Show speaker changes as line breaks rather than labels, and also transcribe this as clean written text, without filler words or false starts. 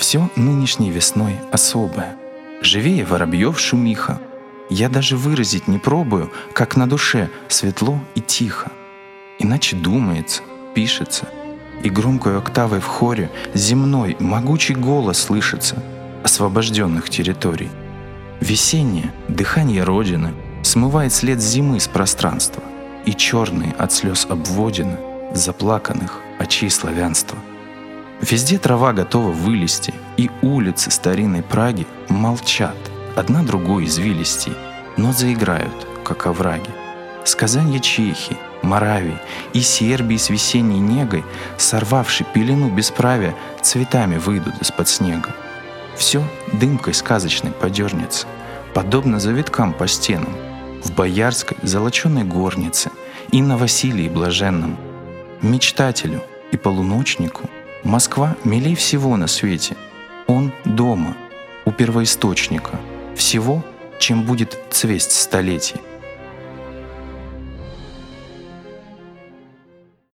Все нынешней весной особое. Живее воробьев шумиха. Я даже выразить не пробую, как на душе светло и тихо. Иначе думается, пишется, и громкой октавой в хоре земной могучий голос слышится освобожденных территорий. Весеннее дыхание Родины смывает след зимы с пространства, и черные от слез обводины заплаканных очей славянства. Везде трава готова вылезти, и улицы старинной Праги молчат, одна другой извилистей, но заиграют, как овраги. Сказанья Чехии, Моравии и Сербии с весенней негой, сорвавши пелену бесправия, цветами выйдут из-под снега. Все дымкой сказочной подернется, подобно завиткам по стенам, в боярской золоченой горнице и на Василии блаженном. Мечтателю и полуночнику Москва милей всего на свете. Он дома, у первоисточника всего, чем будет цвесть столетий.